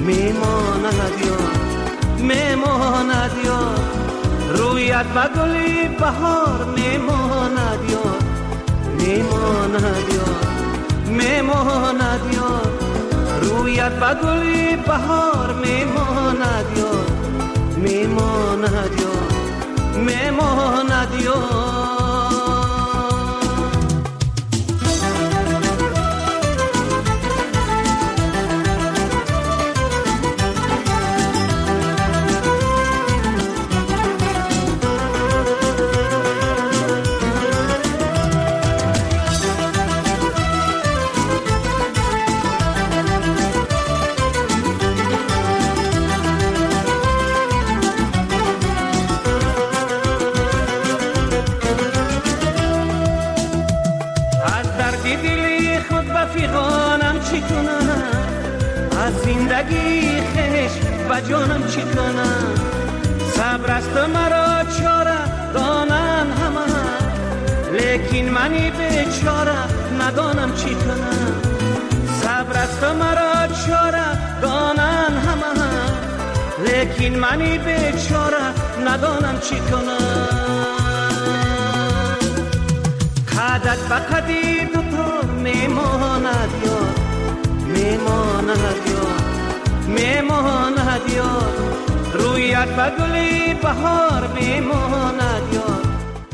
میماند یاد میماند یاد رویت به گلی بهار میماند یاد میماند یاد میماند یاد رویت به گلی بهار میماند یاد میماند یاد میماند یاد زندگی خش و جانم چی کنم صبر است مرا چاره دانن همه لیکن منی بیچاره ندانم چی کنم صبر است مرا چاره دانن همه لیکن منی بیچاره ندانم چی کنم قدت به قدی دوتار میماند یاد میماند یاد میماند یاد رویت به گلی بهار میماند یاد.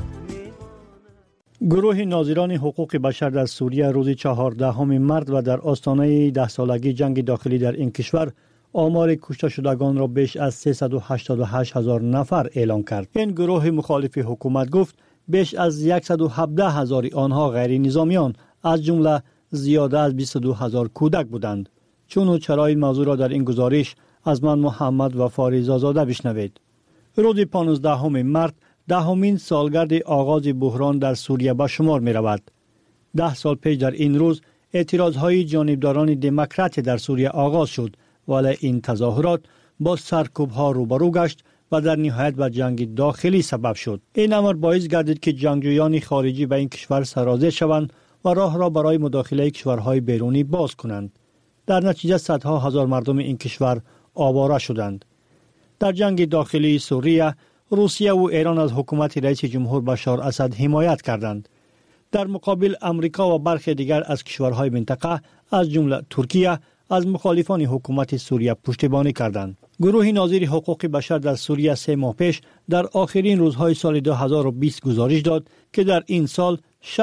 گروه ناظران حقوق بشر در سوریه روز 14 مارس و در آستانه 10 سالگی جنگ داخلی در این کشور آمار کشته شدگان را بیش از 388,000 نفر اعلام کرد. این گروه مخالف حکومت گفت بیش از 117,000 آنها غیر نظامیان از جمله زیاده از 22,000 کودک بودند. چون چرای موضوع را در این گزارش از من محمد و فاریز آزاده بشنوید. روز 15 مارس دهمین سالگرد آغاز بحران در سوریه به شمار می رود. 10 سال پیش در این روز اعتراضهای جانبداران دموکرات در سوریه آغاز شد ولی این تظاهرات با سرکوب‌ها روبرو گشت و در نهایت به جنگ داخلی سبب شد. این امر باعث گردید که جنگجویان خارجی به این کشور سرازیر شوند و راه را برای مداخله کشورهای بیرونی باز کنند. در نتیجه صدها هزار مردم این کشور آواره شدند. در جنگ داخلی سوریه روسیه و ایران از حکومت رئیس جمهور بشار اسد حمایت کردند. در مقابل امریکا و برخی دیگر از کشورهای منطقه از جمله ترکیه از مخالفان حکومت سوریه پشتیبانی کردند. گروه ناظر حقوق بشر در سوریه 3 ماه پیش در آخرین روزهای سال 2020 گزارش داد که در این سال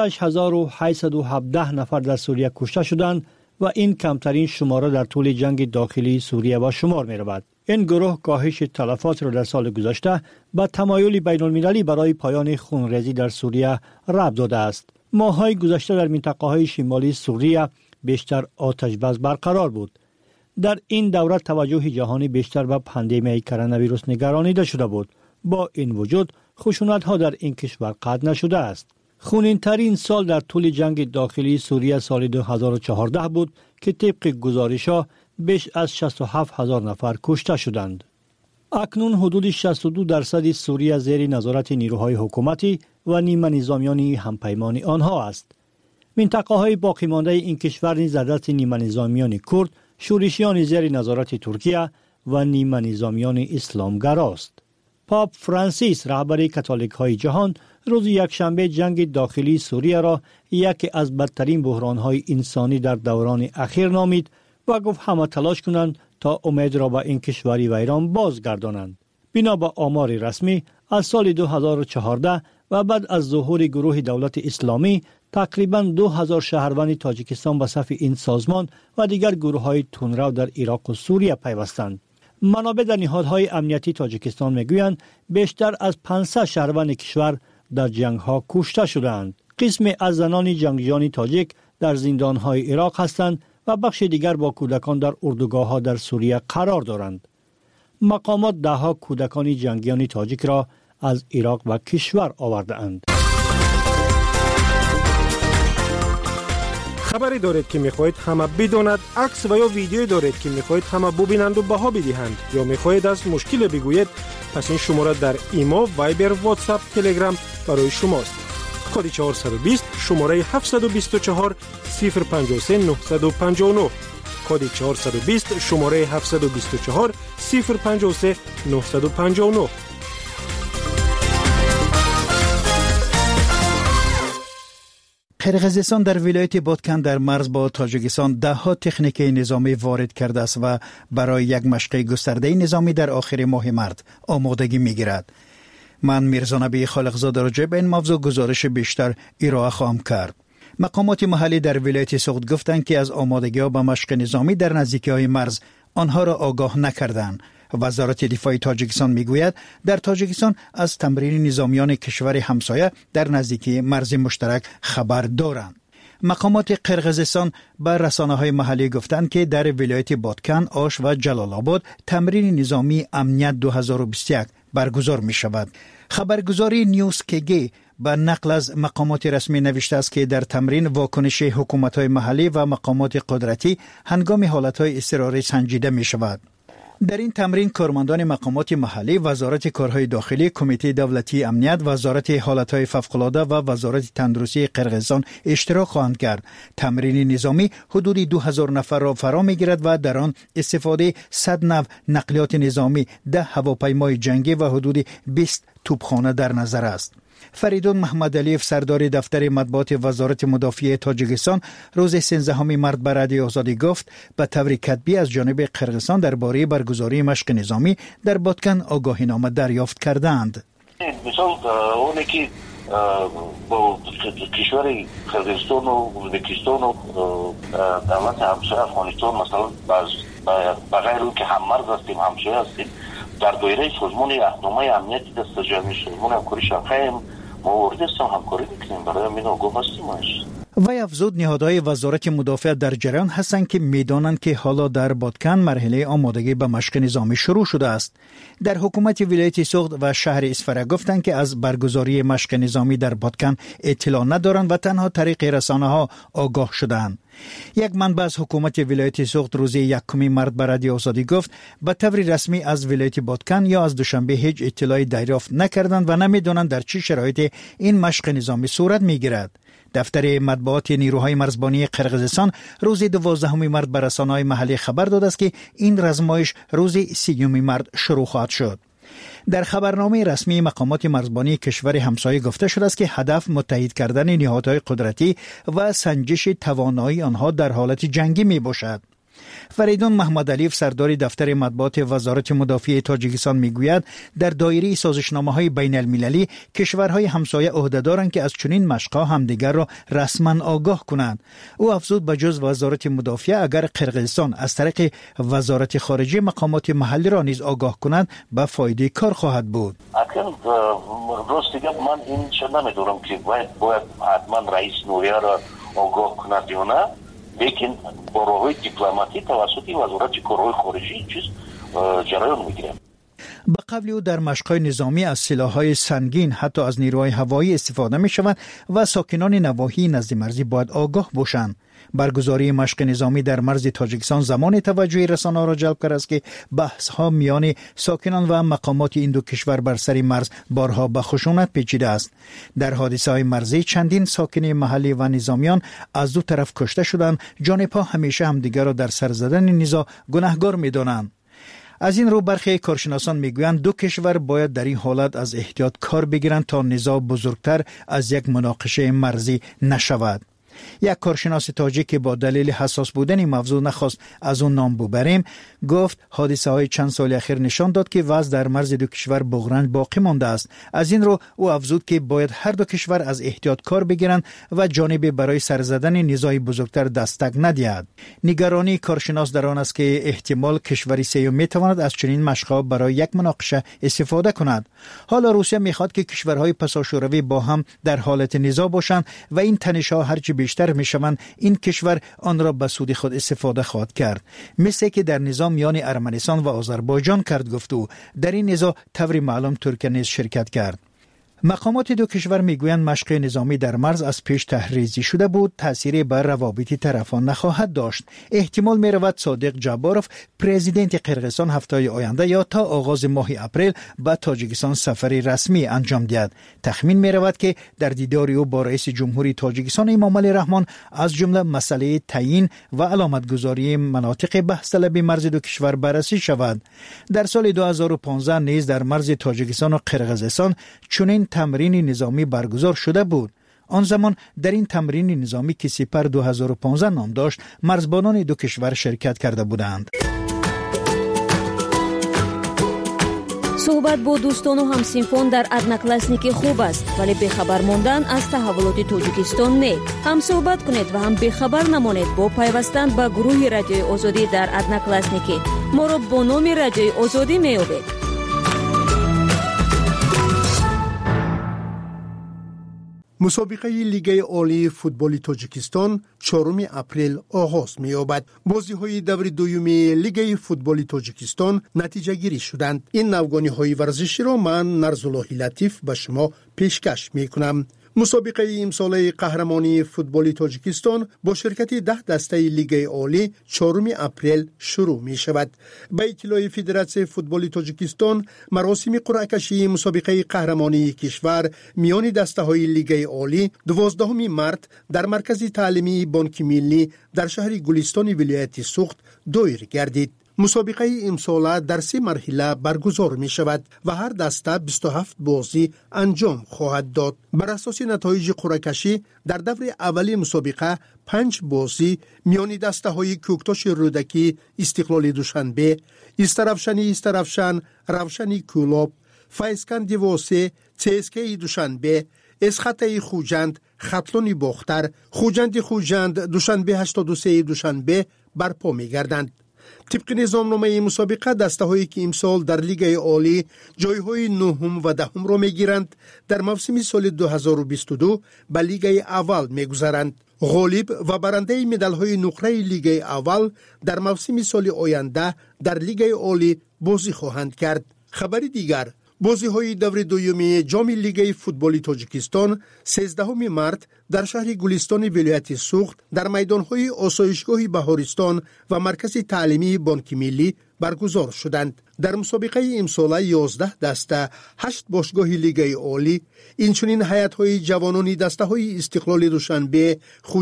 6,817 نفر در سوریه کشته شدند و این کمترین شماره در طول جنگ داخلی سوریه به شمار می رود. این گروه کاهش تلفات را در سال گذشته به تمایل بین المللی برای پایان خونریزی در سوریه ربط داده است. ماه‌های گذشته در منطقه‌های شمالی سوریه بیشتر آتش بس برقرار بود. در این دوره توجه جهانی بیشتر به پاندمی کرونا ویروس نگرانیده شده بود. با این وجود خشونت‌ها در این کشور قطع نشده است. خونین‌ترین سال در طول جنگ داخلی سوریه سال 2014 بود که طبق گزارش‌ها بیش از 67,000 نفر کشته شدند. اکنون حدود 62% سوریه زیر نظارت نیروهای حکومتی و نیمه نظامیان همپیمان آنها است. منطقه‌های باقی مانده این کشور نیز از دست نیمه نظامیان کرد، شورشیان زیر نظارت ترکیه و نیمه نظامیان اسلامگراست. پاپ فرانسیس رهبر کاتولیک‌های جهان روز یکشنبه جنگ داخلی سوریه را یکی از بدترین بحران‌های انسانی در دوران اخیر نامید و گفت همه تلاش کنند تا امید را به این کشوری و ایران بازگردانند. بنا به آمار رسمی از سال 2014 و بعد از ظهور گروه دولت اسلامی تقریباً 2000 شهروند تاجیکستان به صف این سازمان و دیگر گروه‌های تندرو در عراق و سوریه پیوستند. منابع در نهادهای امنیتی تاجیکستان میگویند بیشتر از 500 شهروند کشور در جنگ‌ها کشته شدند. قسم از زنان جنگجویان تاجیک در زندان‌های عراق هستند و بخش دیگر با کودکان در اردوگاه‌ها در سوریه قرار دارند. مقامات ده‌ها کودکان جنگیان تاجیک را از عراق و کشور آورده‌اند. خبری دارید که می‌خواهید همه بداند، عکس و یا ویدیویی دارید که می‌خواهید همه ببینند و بها بدهند یا می‌خواهید از مشکل بگویید، پس این شماره در ایمو، وایبر، واتساپ، تلگرام برای شماست. کد 420 شماره 724 053 959 کد 420 شماره 724 053 959. قرقیزستان در ولایت بادکن در مرز با تاجیکستان ده‌ها تکنیک نظامی وارد کرده است و برای یک مشق گسترده نظامی در آخر ماه مارس آمادگی می‌گیرد. من میرزا نبی خالقزاده راجع به این موضوع گزارش بیشتر ارائه خواهم کرد. مقامات محلی در ولایت سوخت گفتند که از آمادگی‌ها به مشق نظامی در نزدیکی‌های مرز آنها را آگاه نکردند. وزارت دفاع تاجیکستان میگوید در تاجیکستان از تمرین نظامیان کشور همسایه در نزدیکی مرز مشترک خبر دارند. مقامات قرقیزستان به رسانه‌های محلی گفتند که در ولایت بادکن، آش و جلال آباد تمرین نظامی امنیت 2021 برگزار می شود. خبرگزاری نیوز کگی به نقل از مقامات رسمی نوشته است که در تمرین واکنش حکومت‌های محلی و مقامات قدرتی هنگام حالت‌های اضطراری سنجیده می شود. در این تمرین کارمندان مقامات محلی، وزارت کارهای داخلی، کمیته دولتی امنیت، وزارت حالتهای فوق‌العاده و وزارت تندرستی قرقیزستان اشتراک خواهند کرد. تمرین نظامی حدود 2000 نفر را فرا می‌گیرد و در آن استفاده 100 نوع نقلیات نظامی، 10 هواپیمای جنگی و حدود 20 توپخانه در نظر است. فریدون محمد علیف سردار دفتر مطبوعات وزارت مدافعه تاجیکستان روز 13 مارس به رادیو آزادی گفت به طور کتبی از جانب قرقیزستان درباره برگزاری مشق نظامی در بادکن آگاهینامه دریافت کردند. مثال اونی که با کشور قرقیزستان و ازبکستان و دولت همسایه افغانستان مثلا بغیر اون که هم مرز هستیم، همسایه هستیم، در دایره سازمان اهنامه امنیتی دست جمعی سازمان همکاری شرقی ما وارد هستیم، همکاری میکنیم، برای همین آگاه هستیم. وی افزود نهادهای وزارت مدافع در جریان هستند که میدانند که حالا در بادکن مرحله آمادگی به مشق نظامی شروع شده است. در حکومت ولایت سوخت و شهر اسفره گفتند که از برگزاری مشق نظامی در بادکن اطلاع ندارند و تنها طریق رسانه‌ها آگاه شدند. یک منبع از حکومت ولایت سوخت روز 1 مارس به رادیو آزادی گفت به طور رسمی از ولایت بادکن یا از دوشنبه هیچ اطلاعی دریافت نکردند و نمیدانند در چه شرایطی این مشق نظامی صورت میگیرد. دفتر مطبوعات نیروهای مرزبانی قرقیزستان روز 12 مارس به رسانه‌های محلی خبر داد است که این رزمایش روز 30 مارس شروع خواهد شد. در خبرنامه رسمی مقامات مرزبانی کشور همسایه گفته شده است که هدف متحد کردن نهادهای قدرتی و سنجش توانایی آنها در حالت جنگی می باشد. فریدون محمد علیف سردار دفتر مطبوعات وزارت مدافعه تاجیکستان میگوید در دایره سازشنامه‌های بین المللی کشورهای همسایه عهده دارند که از چنین مشق‌ها همدیگر را رسما آگاه کنند. او افزود به جز وزارت مدافعه اگر قرقیزستان از طریق وزارت خارجه مقامات محلی را نیز آگاه کنند به فایده کار خواهد بود. اصلا راست دیگه من این چه نمیدونم که باید حتما رئیس نوریه را آگاه کند یا نه، لیکن با راه‌های دیپلماتی توسط وزارت کارهای خارجی چیز جریان میگیره. به قبل او در مشق‌های نظامی از سلاح‌های سنگین حتی از نیروهای هوایی استفاده می‌شود و ساکنان نواحی نزد مرزی باید آگاه باشند. برگزاری مشق نظامی در مرز تاجیکستان زمان توجه رسانه‌ها را جلب کرده است که بحث‌ها میان ساکنان و مقامات این دو کشور بر سر مرز بارها به خشونت پیچیده است. در حادثه‌های مرزی چندین ساکن محلی و نظامیان از دو طرف کشته شدند. جانب‌ها همیشه همدیگر را در سر زدن نزاع گناهکار می‌دانند. از این رو برخی کارشناسان میگویند دو کشور باید در این حالت از احتیاط کار بگیرند تا نزاع بزرگتر از یک مناقشه مرزی نشود. یک کارشناس تاجیک که با دلیل حساس بودن موضوع نخواست از اون نام ببریم گفت حادثه های چند سال اخیر نشان داد که وضع در مرز دو کشور بغرنج باقی مانده است. از این رو او افزود که باید هر دو کشور از احتیاط کار بگیرند و جانب برای سر زدن نزاع بزرگتر دستک ندهد. نگرانی کارشناس در آن است که احتمال کشوری سوم میتواند از چنین مشق‌ها برای یک مناقشه استفاده کند. حالا روسیه میخواد که کشورهای پساشوروی با هم در حالت نزاع باشند و این تنش‌ها هرچی بیشتر میشوند این کشور آن را به سود خود استفاده خواهد کرد، مثل که در نظام میان ارمنستان و آذربایجان کرد. گفت او در این نزاع طور معلوم ترکیه نیز شرکت کرد. مقامات دو کشور میگویند مشق نظامی در مرز از پیش تحریزی شده بود، تأثیری بر روابط طرفان نخواهد داشت. احتمال می‌رود صادق جباروف پرزیدنت قرقیزستان هفته آینده یا تا آغاز ماه اپریل به تاجیکستان سفری رسمی انجام دهد. تخمین می‌رود که در دیدار او با رئیس جمهوری تاجیکستان امامعلی رحمان از جمله مسئله تعیین و علامتگذاری مناطق بحث طلب مرز دو کشور بررسی شود. در سال 2015 نیز در مرز تاجیکستان و قرقیزستان چنین تمرین نظامی برگزار شده بود. آن زمان در این تمرین نظامی که سپر 2015 نام داشت، مرزبانان دو کشور شرکت کرده بودند. صحبت با دوستان و همسینفون در ادناکلاسنیکی خوب است، ولی بخبر ماندن از تحولات تاجیکستان نه. هم صحبت کنید و هم بخبر نمانید با پیوستن به گروه رادیوی آزادی در ادناکلاسنیکی. ما را با نام رادیوی آزادی می‌یابید. مسابقه لیگ عالی فوتبال تاجیکستان 4 اپریل آغاز می‌یابد. بازی‌های دور دوم لیگ فوتبال تاجیکستان نتیجه گیری شدند. این نوگانی‌های ورزشی را من نرزالله لطیف به شما پیشکش می‌کنم. مسابقه امسال قهرمانی فوتبال تاجیکستان با شرکت 10 دسته لیگ عالی 4 اپریل شروع می شود. به اطلاع فدراسیون فوتبال تاجیکستان، مراسم قرعه کشی مسابقه قهرمانی کشور میان دسته های لیگ عالی 12 مارس در مرکز تعلیمی بانک ملی در شهر گلستان ولایت سوخت دایر گردید. مسابقه امسال در 3 مرحله برگزار می شود و هر دسته 27 بازی انجام خواهد داد. بر اساس نتایج قرعه کشی در دور اولی مسابقه 5 بازی میان دسته های کوکتاش رودکی استقلال دوشنبه، استرافشان روشنی کولاب، فیضکند واسه CSKA دوشنبه، اسخطه خوجند خطلون باختر، خوجند دوشنبه 83 دوشنبه برپا می گردند. طبق نظامنامه مسابقه دسته هایی که امسال در لیگ عالی جایهای 9 و 10 را میگیرند در موسم سال 2022 به لیگ اول میگذرند. غالب و برنده مدال های نقره لیگ اول در موسم سال آینده در لیگ عالی بازی خواهند کرد. خبری دیگر، بازی های دور دوم جام لیگ فوتبال تاجیکستان 13 مارس در شهر گلستان ولایت سوخت در میدان های آسایشگاه بهارستان و مرکز تعلیمی بانک ملی برگزار شدند. در مسابقه امسال 11 دسته 8 باشگاه لیگ عالی، اینچنین هیئت‌های جوانان دسته‌های استقلال دوشنبه،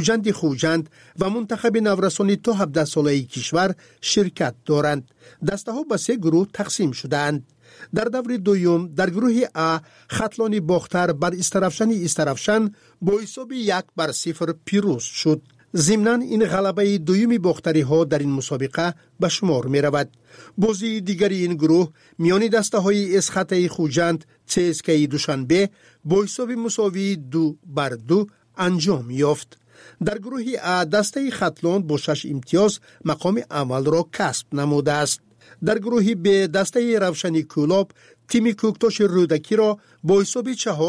خوجند و منتخب نورسانی تا 17 ساله کشور شرکت دارند. دسته‌ها به 3 گروه تقسیم شدند. در دور دوم در گروه A خطلان باختر بر استرافشان با حساب 1-0 پیروز شد. ضمناً این غلبه دومی باختری ها در این مسابقه به شمار می رود. بازی دیگری این گروه میان دسته های اسخطه خوجند CSKA دوشنبه با حساب مساوی 2-2 انجام یافت. در گروه A دسته خطلان با 6 امتیاز مقام اول را کسب نموده است. در گروه B دسته روشنی کولاب تیم کوکتاش رودکی را با حساب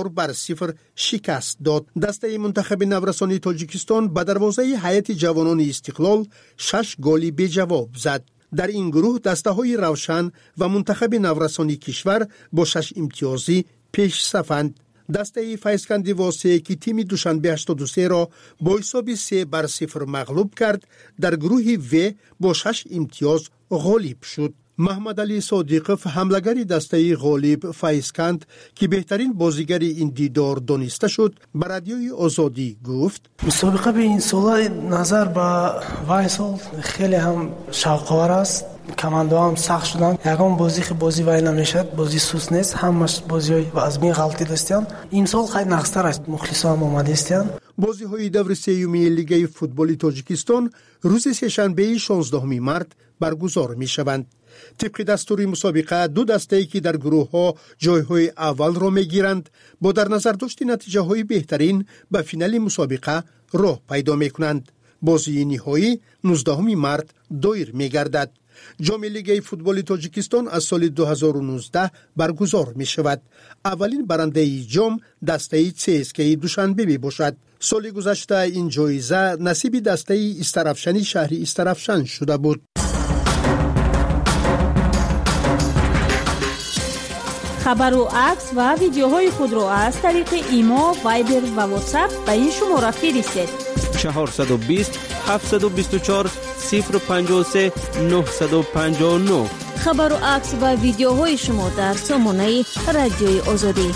4-0 شکست داد. دسته منتخب نورسانی تاجیکستان به دروازه هیئت جوانان استقلال 6 گل به جواب زد. در این گروه دسته های روشن و منتخب نورسانی کشور با 6 امتیازی پیش صفند. دسته فیضکند واسه که تیم دوشنبه 83 را با حساب 3-0 مغلوب کرد در گروه و با 6 امتیاز غالب شد. محمد علی صادقов حملگر دسته غالب فیضکند که بهترین بازیگر این دیدار دانسته شد به رادیوی آزادی گفت: مسابقه به این سال نظر به وایسال خیلی هم شوق‌آور است. کماندا هم سخت شدن. یکم بازی وای نمیشد، بازی سوس نیست، همش بازی و از می غلطی داشتن. این سال خیلی نقصتر است. مخلصان اومده استن. بازی های دور سوم لیگ فوتبال تاجیکستان روز سه‌شنبه 16 مارس برگزار می شوند. طبق دستور مسابقه 2 دسته‌ای که در گروه ها جایهای اول را می گیرند با در نظر داشت نتیجه های بهترین به فینال مسابقه راه پیدا می کنند. بازی نهایی 19 مارس دایر می گردد. جام لیگ فوتبال تاجیکستان از سال 2019 برگزار می شود. اولین برنده جام دسته CSKA دوشنبه می باشد. سال گذشته این جایزه نصیب دسته استرافشانی شهر استرافشان شده بود. خبر و عکس و ویدیوهای خود را از طریق ایما، وایبر و واتساپ به این شماره فرستید. 420 724 053 959. خبر و عکس و ویدیوهای شما در سامانه رادیوی آزادی.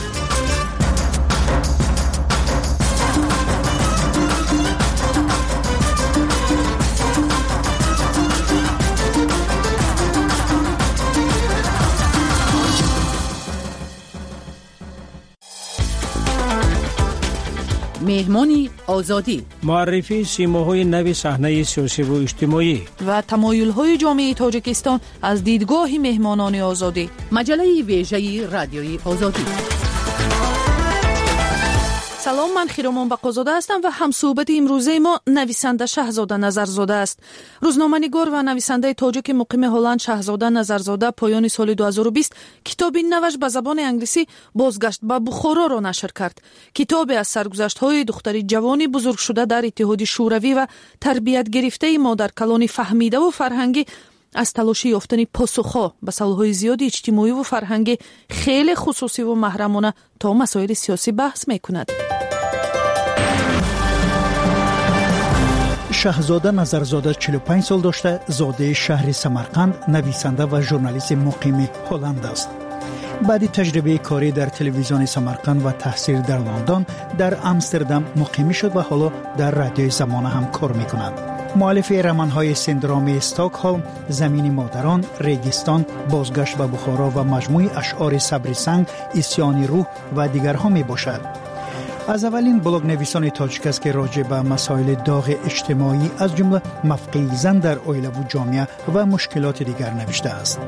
مهمانی آزادی، معرفی سیماهای نوی صحنه سیاسی و اجتماعی و تمایل‌های جامعه تاجیکستان از دیدگاه مهمانان آزادی. مجله ویژه رادیوی آزادی. سلام، من خیرامان بقازاده هستم و همصحبت امروزه ما نویسنده شهزاده نظرزاده است. روزنامه‌نگار و نویسنده تاجیک مقیم هلند شهزاده نظرزاده پایان سال 2020 کتابی نوش به زبان انگلیسی بازگشت به بخارا را نشر کرد. کتابی از سرگذشت‌های دختری جوانی بزرگ شده در اتحاد شوروی و تربیت گرفته مادرکلان فهمیده و فرهنگی از تلاش یافتن پاسخ‌ها به سوال‌های زیاد اجتماعی و فرهنگی خیلی خصوصی و محرمانه تا مسائل سیاسی بحث می‌کند. شهزاده نظرزاده 45 سال داشته، زاده شهر سمرقند، نویسنده و ژورنالیست مقیم هلند است. بعد تجربه کاری در تلویزیون سمرقند و تحصیل در لندن، در آمستردام مقیم شد و حالا در رادیوی زمانه هم کار می‌کند. مؤلف رمان‌های سندروم استکهلم، زمین مادران، ریگستان، بازگشت به بخارا و مجموعه اشعار صبر سنگ، اسیان روح و دیگرها میباشد. از اولین بلاگ نویسان تاجیک است که راجع به مسائل داغ اجتماعی از جمله موقع زن در عائله و جامعه و مشکلات دیگر نوشته است.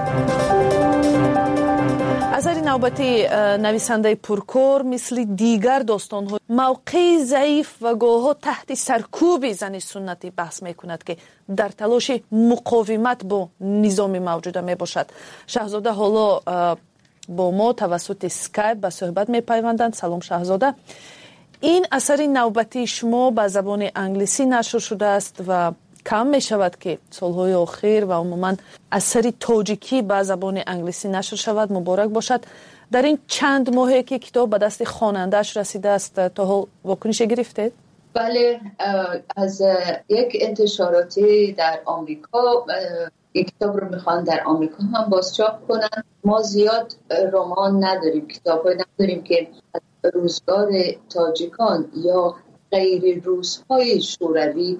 اثر نوبتی نویسنده پرکار مثل دیگر داستان‌ها موقع ضعیف و گاه‌ها تحت سرکوب زن سنتی بحث می‌کند که در تلاش مقاومت با نظام موجوده میباشد. شهزاده حالا با ما توسط اسکایپ به صحبت میپیوندند. سلام شهزاده. این اثر نوبتی شما به زبان انگلیسی نشر شده است و کم می شود که سالهای آخر و عموما اثر تاجیکی به زبان انگلیسی نشر شود. مبارک باشد. در این چند ماهی که کتاب به دست خواننده‌اش رسیده است تا حال واکنش گرفتید؟ بله، از یک انتشاراتی در آمریکا یک کتاب رو میخوان در آمریکا هم بازچاپ کنن. ما زیاد رمان نداریم، کتاب‌های نداریم که از روزگار تاجیکان یا غیر روس‌های شوروی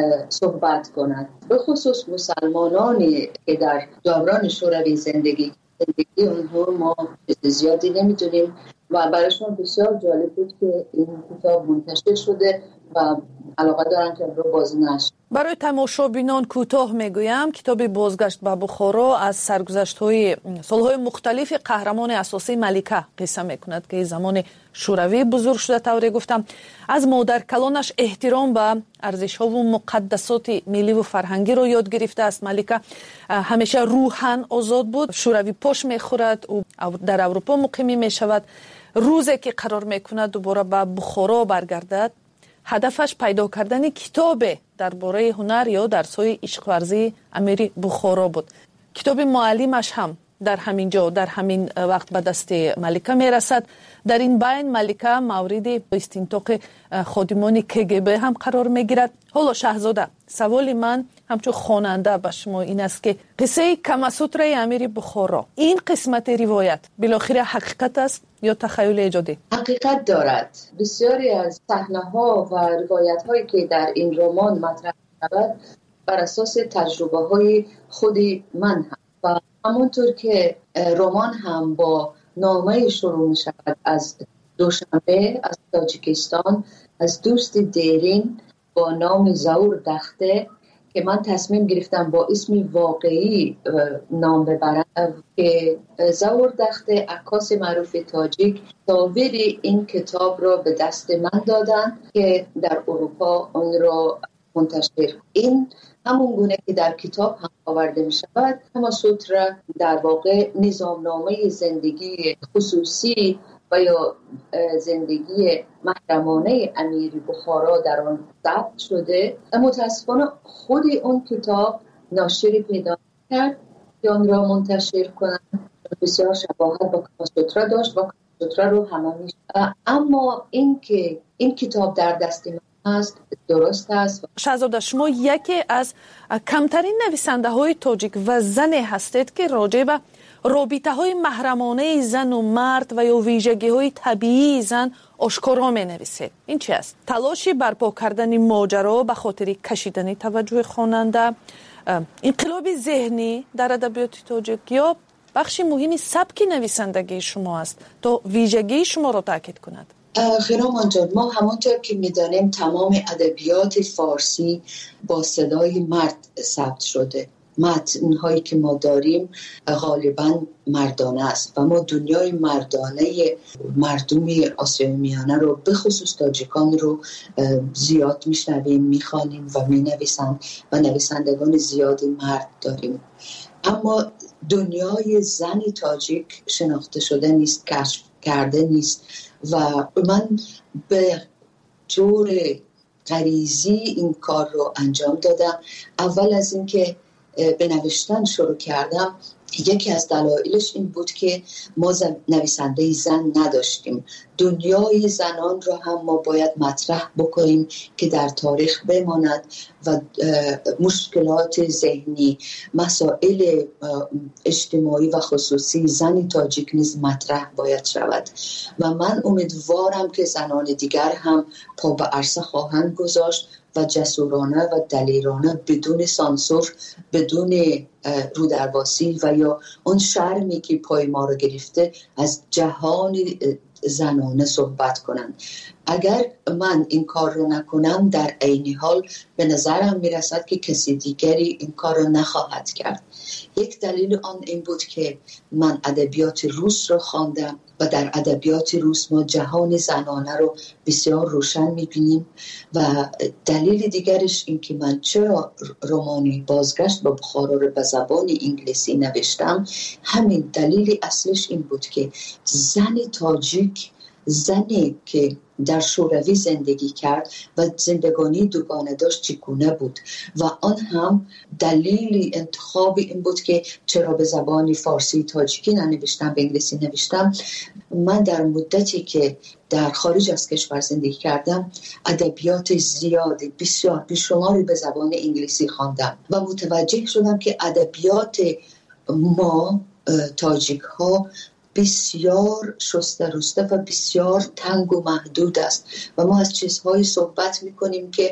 صحبت کنند. به خصوص مسلمانانی که در دوران شوروی زندگی اونها ما زیادی نمیدونیم و برایشون بسیار جالب بود که این کتاب منتشر شده و علاقه دارن که رو باز نشر. برای تماشابینان کوتاه میگویم کتاب بازگشت به بخارا از سرگذشت‌های سالهای مختلف قهرمان اساسی ملکه قصه میکند که زمان شوروی بزرگ شده. طوری گفتم از مادر کلانش احترام به ارزش‌ها و مقدسات ملی و فرهنگی رو یاد گرفته است. ملکه همیشه روحاً آزاد بود. شوروی پاش میخورد و در اروپا مقیم میشود. روزی که قرار میکند دوباره به بخارا برگردد، هدفش پیدا کردن کتاب درباره هنر یا درس‌های عشق ورزی امیر بخارا بود. کتاب معلمش هم در همین جا در همین وقت به دست ملکه میرسد. در این بین ملکه مورد استنطاق خادمان KGB هم قرار میگیرد. حالا شهزاده، سوال من همچون خواننده به شما این است که قصه کماسوتر امیر بخارا، این قسمت روایت بالاخره حقیقت است یا تخیل ایجادی؟ حقیقت دارد. بسیاری از صحنه‌ها و روایت‌هایی که در این رمان مطرح شود بر اساس تجربه‌های خودی من هم و همونطور که رمان هم با نامه شروع می‌شود از دوشنبه از تاجیکستان، از دوست دیرین با نام زاور دخته که من تصمیم گرفتم با اسم واقعی نام ببرم که زاور دخته عکاس معروف تاجیک تصاویر این کتاب را به دست من دادن که در اروپا آن را منتشر. این همون گونه که در کتاب هم آورده می شود. کماسوتر در واقع نظامنامه زندگی خصوصی و یا زندگی محرمانه امیر بخارا در آن ثبت شده. متاسفانه خود اون کتاب ناشری پیدا کرد که آن را منتشر کنند. بسیار شباهت با کاماسوترا داشت و کاماسوترا رو همه اما این کتاب در دست من است، درست است. شهزاده، شما یکی از کمترین نویسنده های تاجیک و زن هستید که راجع به رابطه های محرمانه زن و مرد و یا ویژگی های طبیعی زن آشکارا می نویسید. این چی است؟ تلاشی برپا کردن ماجرا به خاطر کشیدن توجه خواننده، انقلاب ذهنی در ادبیات تاجیک یا بخشی مهمی سبک نویسندگی شما است تا ویژگی شما را تاکید کند؟ خیرامان جان، ما همانطور که می‌دانیم تمام ادبیات فارسی با صدای مرد ثبت شده. متن‌هایی که ما داریم غالباً مردانه است و ما دنیای مردانه مردم آسیای میانه رو به خصوص تاجیکان رو زیاد میشنویم، میخوانیم و مینویسند و نویسندگان زیادی مرد داریم. اما دنیای زن تاجیک شناخته شده نیست، کشف کرده نیست و من به طور غریزی این کار رو انجام دادم. اول از اینکه به نوشتن شروع کردم، یکی از دلایلش این بود که ما نویسنده زن نداشتیم. دنیای زنان را هم ما باید مطرح بکنیم که در تاریخ بماند و مشکلات ذهنی، مسائل اجتماعی و خصوصی زن تاجیک نیز مطرح باید شود و من امیدوارم که زنان دیگر هم پا به عرصه خواهند گذاشت و جسورانه و دلیرانه بدون سانسور، بدون رودرباسی و یا اون شرمی که پای ما رو گرفته از جهان زنانه صحبت کنند. اگر من این کار رو نکنم در عین حال به نظرم میرسد که کسی دیگری این کار رو نخواهد کرد. یک دلیل آن این بود که من ادبیات روس رو خواندم و در ادبیات روس ما جهان زنانه رو بسیار روشن میبینیم و دلیل دیگرش این که من چرا رمانی بازگشت به بخارا رو به زبان انگلیسی نوشتم، همین دلیل اصلش این بود که زن تاجیک، زنی که در شوروی زندگی کرد و زندگانی دوگانه داشت چگونه بود و آن هم دلیل انتخاب این بود که چرا به زبان فارسی تاجیکی ننوشتم، به انگلیسی نوشتم. من در مدتی که در خارج از کشور زندگی کردم ادبیات زیادی بسیار بیشماری به زبان انگلیسی خواندم و متوجه شدم که ادبیات ما تاجیک ها بسیار شسته رسته و بسیار تنگ و محدود است و ما از چیزهایی صحبت میکنیم که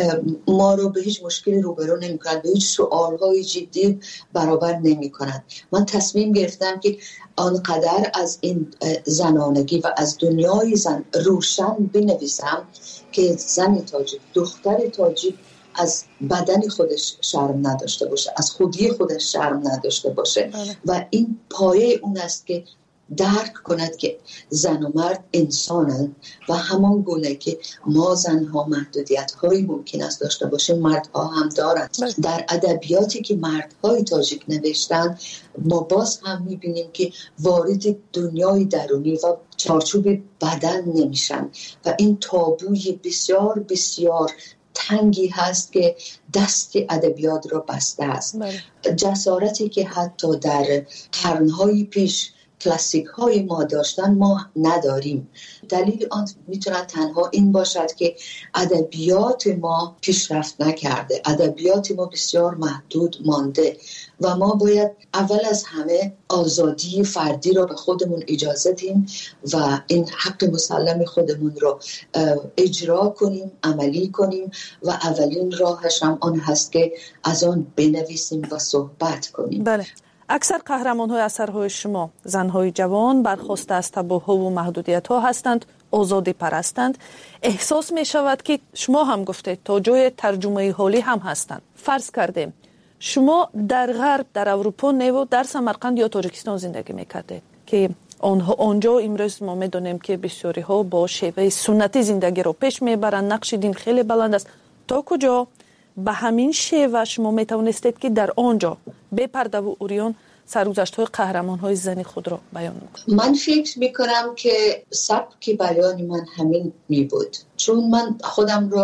ما رو به هیچ مشکلی روبرو نمیکنند، به هیچ سوالهای جدی برابر نمیکنند. من تصمیم گرفتم که آنقدر از این زنانگی و از دنیای زن روشن بنویسم که زن تاجیک، دختر تاجیک از بدن خودش شرم نداشته باشه، از خودی خودش شرم نداشته باشه و این پایه اون است که درک کند که زن و مرد انسانند و همان گونه که ما زنها محدودیت هایی ممکن است داشته باشه مردها هم دارند. در ادبیاتی که مردهای تاجیک نوشتن ما باز هم میبینیم که وارد دنیای درونی و چارچوب بدن نمیشن و این تابوی بسیار بسیار تنگی هست که دست ادبیات را بسته است. جسارتی که حتی در قرنهای پیش کلاسیک های ما داشتن ما نداریم. دلیل آن میتونه تنها این باشد که ادبیات ما پیشرفت نکرده، ادبیات ما بسیار محدود مانده و ما باید اول از همه آزادی فردی را به خودمون اجازه دیم و این حق مسلم خودمون را اجرا کنیم، عملی کنیم و اولین راهش هم آن هست که از آن بنویسیم و صحبت کنیم. بله. اکثر قهرمان‌های اثرهای شما زن‌های جوان برخواسته از تابوها و محدودیت‌ها هستند، آزادی پرستند. احساس می‌شود که شما هم گفتید تا جای ترجمه حالی هم هستند. فرض کردیم شما در غرب، در اروپا و در سمرقند یا تاجیکستان زندگی می‌کردید که آنجا امروز ما می‌دونیم که بسیاری‌ها با شیوه سنتی زندگی رو پیش می‌برند، نقش دین خیلی بلند است. تا کجا به همین شیوه شما میتوانستید که در آنجا به پرده و اوریان سرگذشت‌های قهرمان‌های زنی خود را بیان کنید؟ من فکر میکنم که سبک بیان من همین می بود، چون من خودم را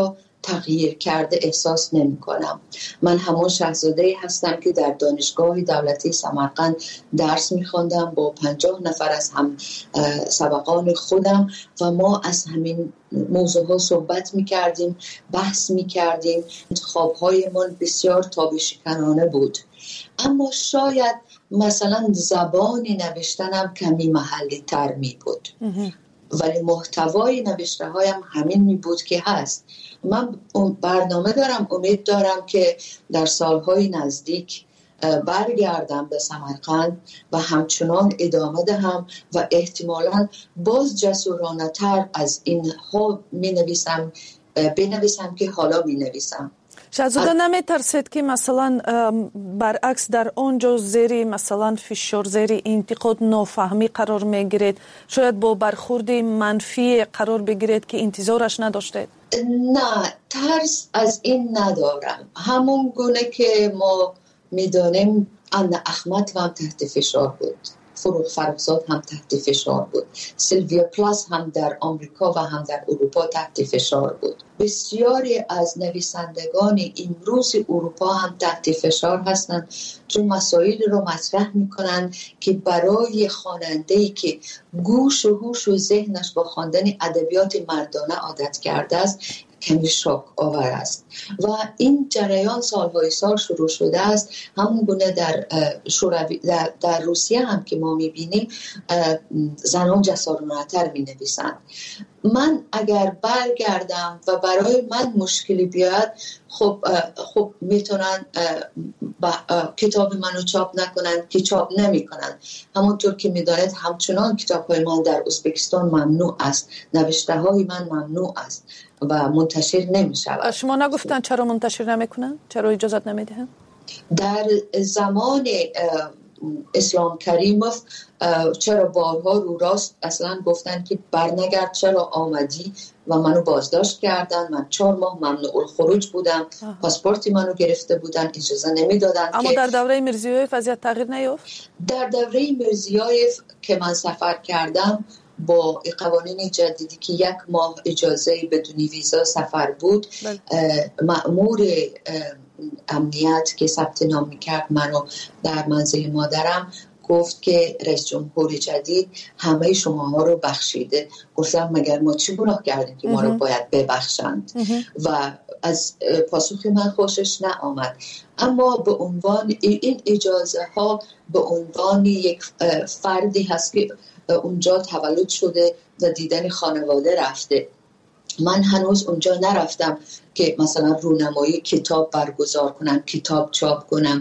تغییر کرده احساس نمی کنم. من همون شاهزاده هستم که در دانشگاه دولتی سمرقند درس می خواندم با 50 نفر از هم سبقان خودم و ما از همین موضوع ها صحبت می کردیم، بحث می کردیم. انتخاب‌های من بسیار تابشکنانه بود، اما شاید مثلا زبان نوشتنم کمی محلی تر می بود، ولی محتوای نوشته هایم همین می بود که هست. من برنامه دارم، امید دارم که در سالهای نزدیک برگردم به سمرقند و همچنان ادامه دهم و احتمالاً باز جسورانه تر از این ها بنویسم که حالا می نویسم. شاهزاده نمیترسید که مثلا برعکس در اونجا زیر مثلا فشار، زیر انتقاد، نافهمی قرار میگیرید، شاید با برخورد منفی قرار بگیرید که انتظارش نداشتید؟ نه، ترس از این ندارم. همون گونه که ما میدانیم انا احمد هم تحت فشار بود، فروغ فرخزاد هم تحت فشار بود، سیلویا پلاس هم در آمریکا و هم در اروپا تحت فشار بود. بسیاری از نویسندگان امروز اروپا هم تحت فشار هستند چون مسائل رو مطرح میکنن که برای خواننده‌ای که گوش و هوش و ذهنش با خواندن ادبیات مردانه عادت کرده است کمی شوک آور است و این جریان سالهای سال شروع شده است. همون گونه در روسیه هم که ما میبینیم زنان جسورانه‌تر مینویسند. من اگر برگردم و برای من مشکلی بیاد، خب میتونن کتاب منو چاپ نکنن که چاپ نمی کنن. همونطور که میدانید همچنان کتاب های من در ازبکستان ممنوع است، نوشته های من ممنوع است و منتشر نمی شود. شما نگفتن چرا منتشر نمی کنن؟ چرا اجازت نمی دهن؟ در زمان اسلام کریموف چرا بارها رو راست اصلا گفتن که برنگرد، چرا آمدی و منو بازداشت کردن. من 4 ماه ممنوع الخروج بودم، پاسپورتی منو گرفته بودن، اجازه نمیدادن. اما در دوره میرزیویف وضعیت تغییر نیافت؟ در دوره میرزیویف که من سفر کردم با قوانین جدیدی که 1 ماه اجازه بدون ویزا سفر بود، مأمور امنیت که ثبت نام میکرد منو در منزل مادرم گفت که رئیس جمهور جدید همه شماها رو بخشیده. گفتم مگر ما چی گناه کردیم که ما رو باید ببخشند؟ و از پاسخ من خوشش نآمد. اما به عنوان این اجازه ها به عنوان یک فردی هست که اونجا تولد شده و دیدن خانواده رفته. من هنوز اونجا نرفتم که مثلا رونمایی کتاب برگزار کنم، کتاب چاپ کنم.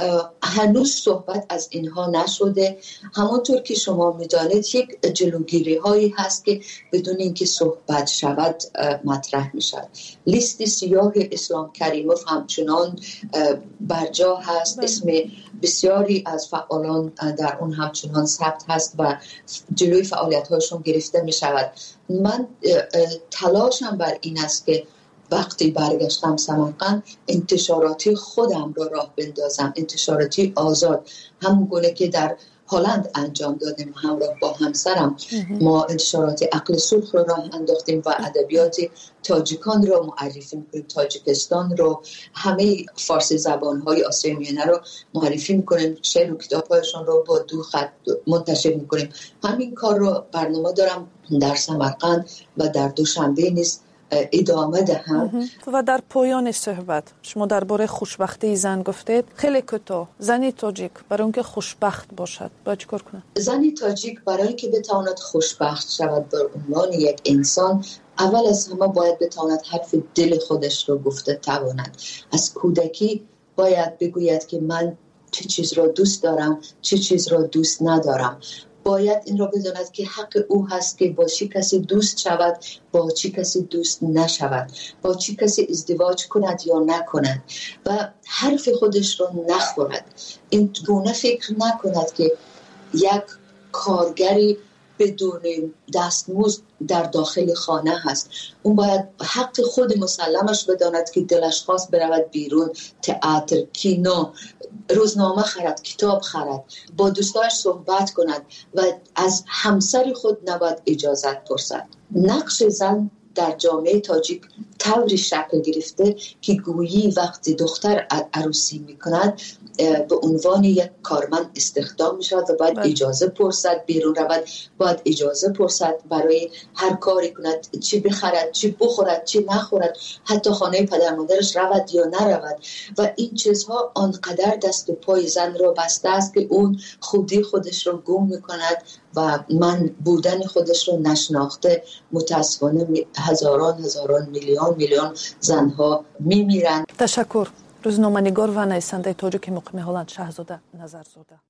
هنوز صحبت از اینها نشده. همونطور که شما میدانید یک جلوگیری هایی هست که بدون اینکه صحبت شود مطرح میشد. لیست سیاه اسلام کریموف همچنان برجا هست، اسم بسیاری از فعالان در اون همچنان ثبت هست و جلوی فعالیت هاشون گرفته میشود. من تلاشم بر این است که وقتی برگشتم سمرقند انتشاراتی خودم را راه بندازم، انتشاراتی آزاد، همون گونه که در هلند انجام دادیم همراه با همسرم. ما انتشارات عقل سرخ رو راه انداختیم و ادبیات تاجیکان رو معرفی میکنیم، تاجیکستان رو، همه فارسی زبانهای آسیای میانه رو معرفی میکنیم، شعر و کتابهایشان رو با 2 خط منتشر میکنیم. همین کار رو برنامه دارم در سمرقند و در دوشنبه نیز ادامه دهم. و در پایان صحبت شما درباره خوشبختی زن گفتید. خیلی کوتاه، زنی تاجیک برای اینکه خوشبخت باشد باید چیکار کنه؟ زنی تاجیک برای اینکه بتواند خوشبخت شود به عنوان یک انسان، اول از همه باید بتواند حرف دل خودش رو گفته تواند. از کودکی باید بگوید که من چه چیز را دوست دارم، چه چیز را دوست ندارم. باید این را بداند که حق او هست که با چی کسی دوست شود، با چی کسی دوست نشود، با چی کسی ازدواج کند یا نکند و حرف خودش را نخورد. این گونه فکر نکند که یک کارگری بدون دستمزد در داخل خانه هست. اون باید حق خود مسلمش بداند که دلش خواست برود بیرون، تئاتر، کینو، روزنامه خرد، کتاب خرد، با دوستاش صحبت کند و از همسر خود نباید اجازت پرسد. نقش زن در جامعه تاجیک طوری شکل گرفته که گویی وقتی دختر عروسی میکند به عنوان یک کارمند استخدام میشود و باید اجازه پرسد بیرون رود، باید اجازه پرسد برای هر کاری کند، چی بخرد، چی بخورد، چی نخورد، حتی خانه پدر مادرش رود یا نرود. و این چیزها آنقدر دست و پای زن را بسته است که اون خودی خودش را گم میکند و من بودن خودش را نشناخته متاسفانه هزاران میلیون زنها میمیرند. تشکر. روزنامه‌نگار و نویسنده تاجیک مقیم هلند شهزاده نظرزاده.